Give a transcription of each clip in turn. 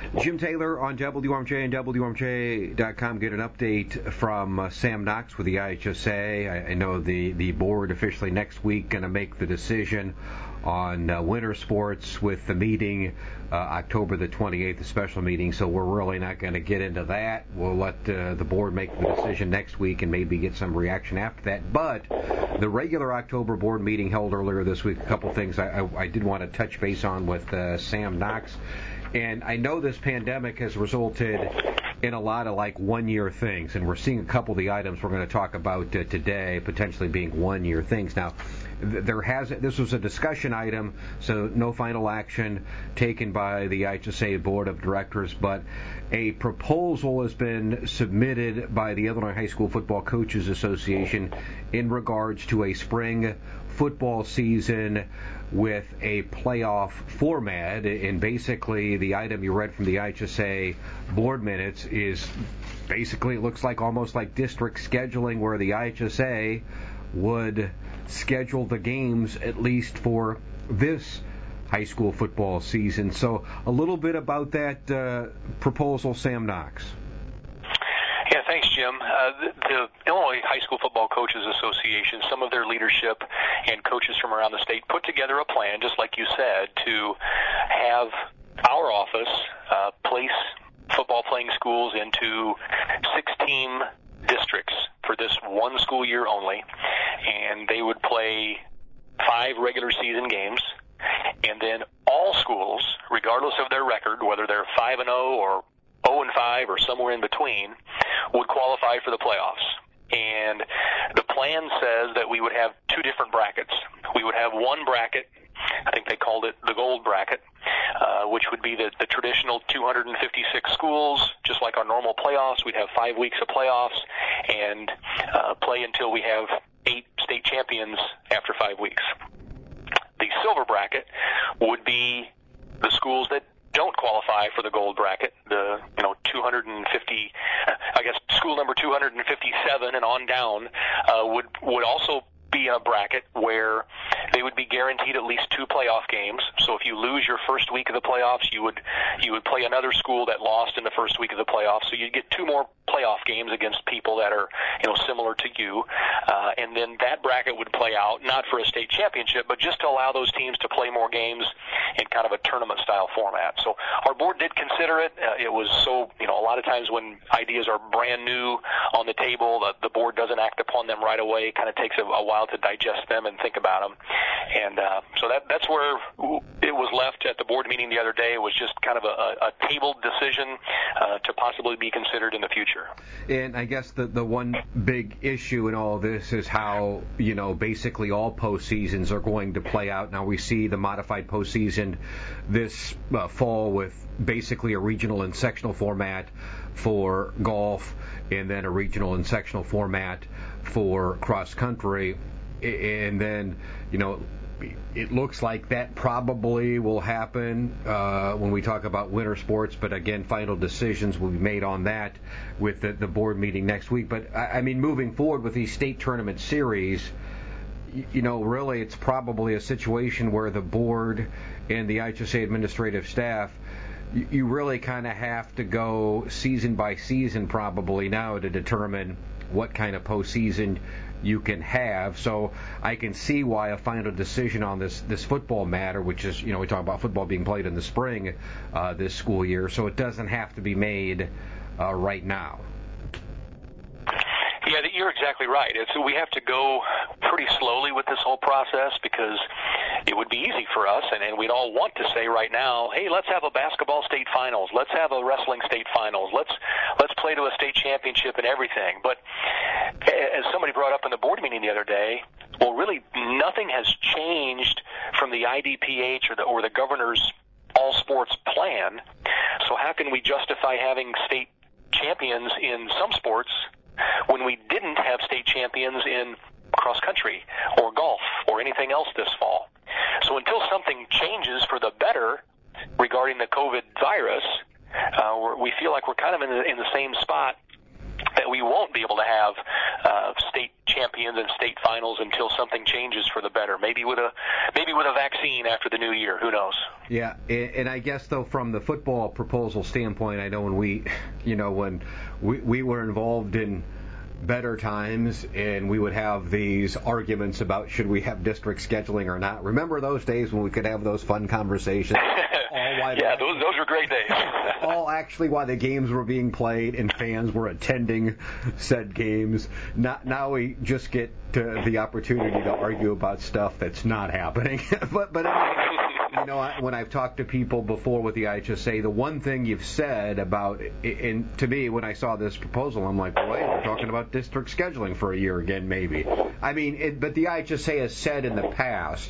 Jim Taylor on WRMJ and WRMJ.com. Get an update from Sam Knox with the IHSA. I know the board officially next week going to make the decision on winter sports with the meeting October the 28th, a special meeting, so we're really not going to get into that. We'll let the board make the decision next week and maybe get some reaction after that. But the regular October board meeting held earlier this week, a couple things I did want to touch base on with Sam Knox. And I know this pandemic has resulted in a lot of like one-year things, and we're seeing a couple of the items we're going to talk about today potentially being one-year things. Now, this was a discussion item, so no final action taken by the IHSA Board of Directors, but a proposal has been submitted by the Illinois High School Football Coaches Association in regards to a spring football season with a playoff format. And basically the item you read from the IHSA board minutes is basically, it looks like almost like district scheduling, where the IHSA would schedule the games at least for this high school football season. So a little bit about that proposal, Sam Knox. Yeah, thanks, Jim. The Illinois High School Football Coaches Association, some of their leadership and coaches from around the state put together a plan, just like you said, to have our office place football playing schools into 6-team districts for this one school year only, and they would play 5 regular season games, and then all schools, regardless of their record, whether they're 5-0 or 0-5 or somewhere in between, would qualify for the playoffs. And the plan says that we would have 2 different brackets. We would have one bracket, I think they called it the gold bracket, which would be the traditional 256 schools, just like our normal playoffs. We'd have 5 weeks of playoffs and play until we have 8 state champions after 5 weeks. The silver bracket would be the schools that don't qualify for the gold bracket, the 250, I guess school number 257 and on down would also be a bracket where they would be guaranteed at least 2 playoff games. So if you lose your first week of the playoffs, you would play another school that lost in the first week of the playoffs. So you'd get 2 more playoff games against people that are similar to you, and then that bracket would play out not for a state championship, but just to allow those teams to play more games in kind of a tournament style format. So our board did consider it. It was so a lot of times when ideas are brand new on the table, the board doesn't act upon them right away. It kind of takes a while to digest them and think about them. And so that's where it was left at the board meeting the other day. It was just kind of a tabled decision to possibly be considered in the future. And I guess the one big issue in all this is how, basically all postseasons are going to play out. Now we see the modified postseason this fall with basically a regional and sectional format for golf, and then a regional and sectional format for cross country. And then, it looks like that probably will happen when we talk about winter sports. But again, final decisions will be made on that with the board meeting next week. But I mean, moving forward with these state tournament series, really it's probably a situation where the board and the IHSA administrative staff, you really kind of have to go season by season probably now to determine what kind of postseason you can have. So I can see why a final decision on this football matter, which is, we talk about football being played in the spring this school year, so it doesn't have to be made right now. Yeah, you're exactly right. We have to go pretty slowly with this whole process because it would be easy for us, and we'd all want to say right now, hey, let's have a basketball state finals, let's have a wrestling state finals, let's play to a state championship and everything. But as somebody brought up in the board meeting the other day, well, really nothing has changed from the IDPH or the governor's all sports plan. So how can we justify having state champions in some sports when we didn't have state champions in cross country or golf or anything else this fall? So until something changes for the better regarding the COVID virus, we feel like we're kind of in the same spot that we won't be able to have state champions and state finals until something changes for the better. Maybe with a vaccine after the new year. Who knows? Yeah, and I guess though from the football proposal standpoint, I know when we were involved in better times and we would have these arguments about should we have district scheduling or not. Remember those days when we could have those fun conversations? Yeah, those were great days. All actually while the games were being played and fans were attending said games. Now we just get to the opportunity to argue about stuff that's not happening. but anyway, when I've talked to people before with the IHSA, the one thing you've said about, and to me, when I saw this proposal, I'm like, wait, we're talking about district scheduling for a year again, maybe. I mean, but the IHSA has said in the past,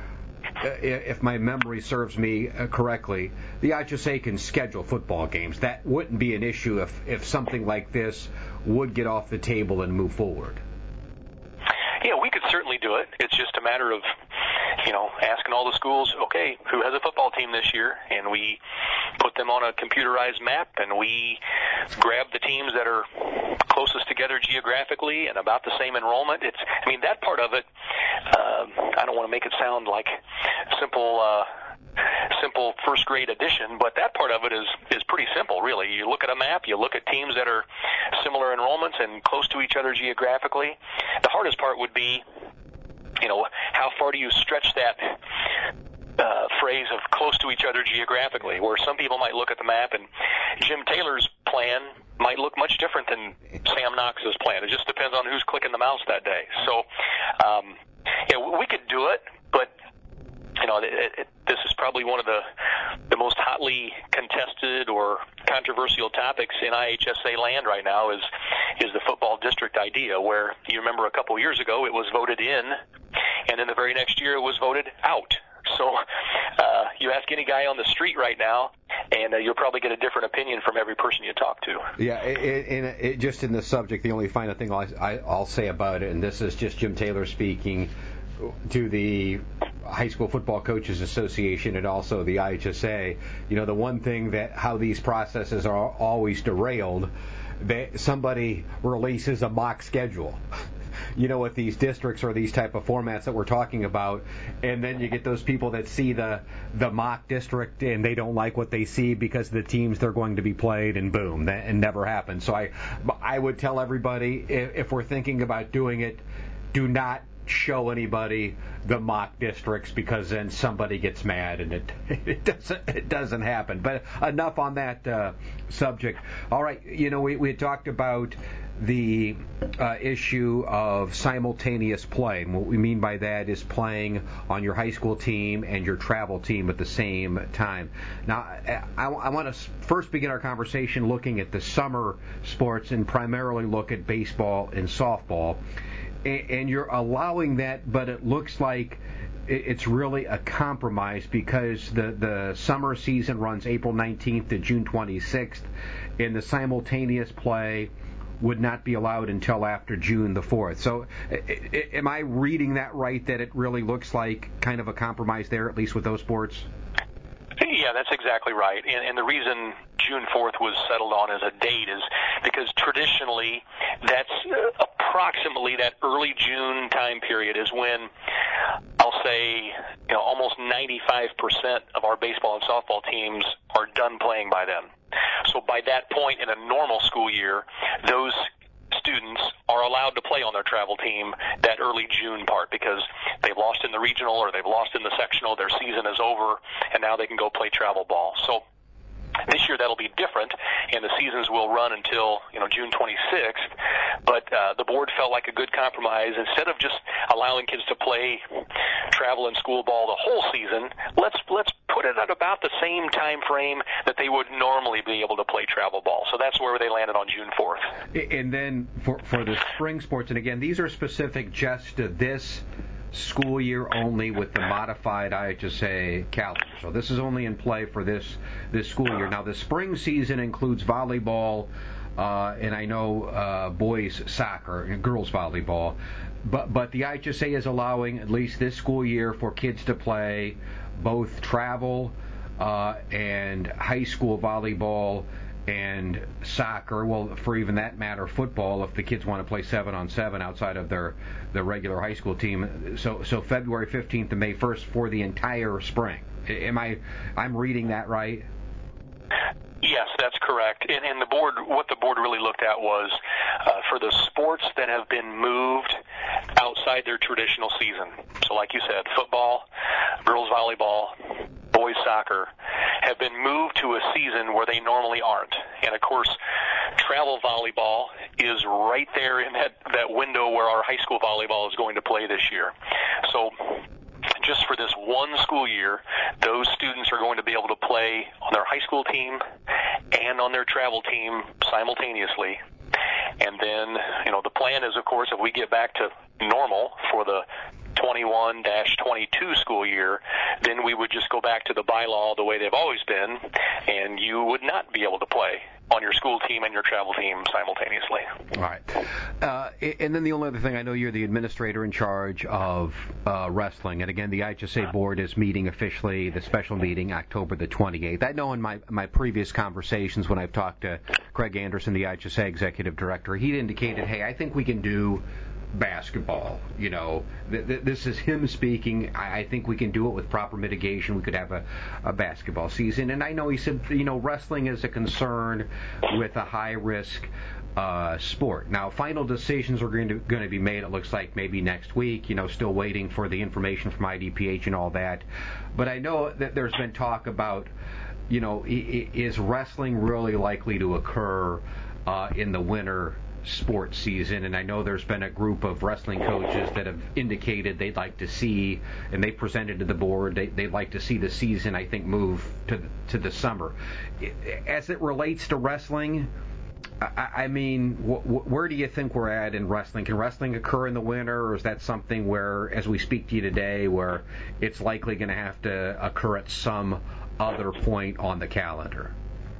if my memory serves me correctly, the IHSA can schedule football games. That wouldn't be an issue if something like this would get off the table and move forward. Yeah, we could certainly do it. It's just a matter of, asking all the schools, okay, who has a football team this year? And we put them on a computerized map, and we grab the teams that are closest together geographically and about the same enrollment. That part of it, I don't want to make it sound like simple first grade addition, but that part of it is pretty simple, really. You look at a map, you look at teams that are similar enrollments and close to each other geographically. The hardest part would be, how far do you stretch that phrase of close to each other geographically, where some people might look at the map and Jim Taylor's plan might look much different than Sam Knox's plan. It just depends on who's clicking the mouse that day. So, we could do it, but this is probably one of the most hotly contested or controversial topics in IHSA land right now is the football district idea, where you remember a couple years ago it was voted in, and then the very next year it was voted out. So you ask any guy on the street right now, and you'll probably get a different opinion from every person you talk to. Yeah, just in this subject, the only final thing I'll say about it, and this is just Jim Taylor speaking to the High School Football Coaches Association and also the IHSA, the one thing that how these processes are always derailed, that somebody releases a mock schedule. With these districts or these type of formats that we're talking about, and then you get those people that see the mock district and they don't like what they see because of the teams they're going to be played, and boom, that never happens. So I would tell everybody, if we're thinking about doing it, do not show anybody the mock districts, because then somebody gets mad and it doesn't happen. But enough on that subject. All right, we had talked about the issue of simultaneous play. And what we mean by that is playing on your high school team and your travel team at the same time. Now, I want to first begin our conversation looking at the summer sports and primarily look at baseball and softball. And you're allowing that, but it looks like it's really a compromise, because the summer season runs April 19th to June 26th, and the simultaneous play would not be allowed until after June the 4th. So am I reading that right, that it really looks like kind of a compromise there, at least with those sports? Yeah, that's exactly right. And the reason June 4th was settled on as a date is because traditionally that's approximately that early June time period is when I'll say almost 95% of our baseball and softball teams are done playing by then. So by that point in a normal school year, those students are allowed to play on their travel team that early June part, because they've lost in the regional or they've lost in the sectional, their season is over, and now they can go play travel ball. So this year that'll be different, and the seasons will run until June 26th. But the board felt like a good compromise. Instead of just allowing kids to play travel and school ball the whole season, let's put it at about the same time frame that they would normally be able to play travel ball. So that's where they landed on June 4th. And then for the spring sports, and again, these are specific just to this school year only with the modified IHSA calendar. So this is only in play for this school year. Now, the spring season includes volleyball, and I know boys soccer and girls volleyball, but the IHSA is allowing, at least this school year, for kids to play both travel and high school volleyball and soccer, well, for even that matter, football, if the kids want to play 7-on-7 outside of their regular high school team. So February 15th to May 1st for the entire spring. I'm reading that right? Yes, that's correct. And what the board really looked at was for the sports that have been moved outside their traditional season. So like you said, football, girls volleyball, boys soccer have been moved to a season where they normally aren't. And of course, travel volleyball is right there in that window where our high school volleyball is going to play this year. So just for this one school year, those students are going to be able to play on their high school team and on their travel team simultaneously. And then, the plan is, of course, if we get back to normal for the 21-22 school year, then we would just go back to the bylaw the way they've always been, and you would not be able to play on your school team and your travel team simultaneously. All right. And then the only other thing, I know you're the administrator in charge of wrestling, and again, the IHSA board is meeting officially, the special meeting, October the 28th. I know in my previous conversations when I've talked to Craig Anderson, the IHSA executive director, he'd indicated, hey, I think we can do basketball. This is him speaking. I think we can do it with proper mitigation. We could have a basketball season. And I know he said, wrestling is a concern with a high-risk sport. Now, final decisions are going to be made, it looks like, maybe next week. Still waiting for the information from IDPH and all that. But I know that there's been talk about, is wrestling really likely to occur in the winter sports season? And I know there's been a group of wrestling coaches that have indicated they'd like to see, and they presented to the board, they'd like to see the season, I think, move to the summer. As it relates to wrestling, I mean, where do you think we're at in wrestling? Can wrestling occur in the winter, or is that something where, as we speak to you today, where it's likely going to have to occur at some other point on the calendar?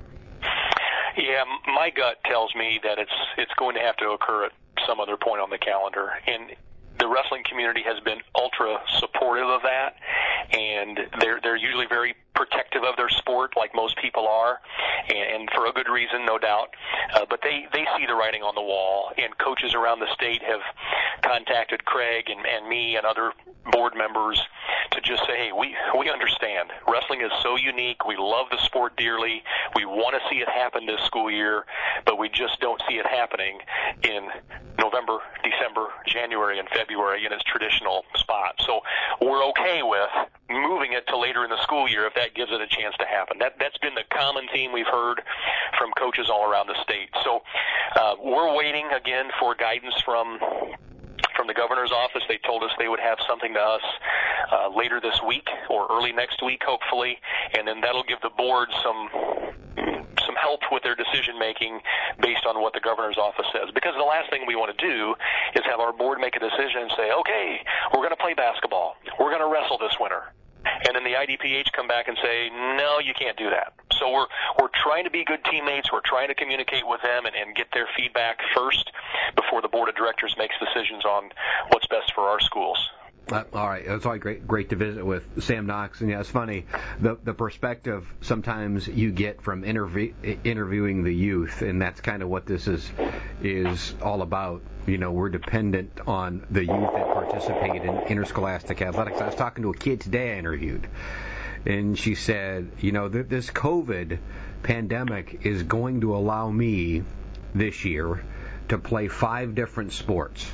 Yeah, my gut tells me that it's going to have to occur at some other point on the calendar. And the wrestling community has been ultra supportive of that, and they're usually very protective of their sport, like most people are, and for a good reason, no doubt. But they see the writing on the wall, and coaches around the state have contacted Craig and me and other board members to just say, hey, we understand. Wrestling is so unique. We love the sport dearly. We want to see it happen this school year, but we just don't see it happening in November, December, January, and February in its traditional spot. So we're okay with moving it to later in the school year if that gives it a chance to happen. That's been the common theme we've heard from coaches all around the state. So we're waiting, again, for guidance from the governor's office. They told us they would have something to us later this week or early next week, hopefully, and then that'll give the board some help with their decision making based on what the governor's office says. Because the last thing we want to do is have our board make a decision and say, okay, we're going to play basketball, we're going to wrestle this winter, and then the IDPH come back and say, no, you can't do that. So we're trying to be good teammates. We're trying to communicate with them and get their feedback first before the board of directors makes decisions on what's best for our schools. All right, it's always great to visit with Sam Knox, and yeah, it's funny the perspective sometimes you get from interviewing the youth, and that's kind of what this is all about. We're dependent on the youth that participate in interscholastic athletics. I was talking to a kid today I interviewed, and she said, this COVID pandemic is going to allow me this year to play 5 different sports.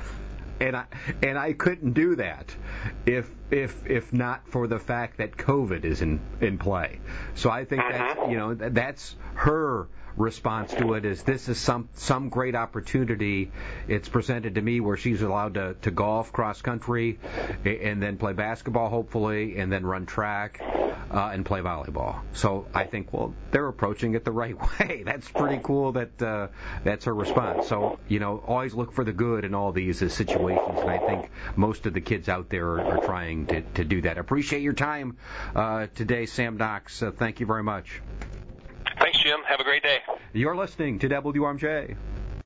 And I couldn't do that if not for the fact that COVID is in play. So I think that's her response to it, is this is some great opportunity it's presented to me where she's allowed to golf cross country and then play basketball hopefully and then run track and play volleyball. So I think, well, they're approaching it the right way. That's pretty cool that that's her response. So, always look for the good in all these situations, and I think most of the kids out there are trying to do that. Appreciate your time today, Sam Knox. Thank you very much. Thanks, Jim. Have a great day. You're listening to WRMJ.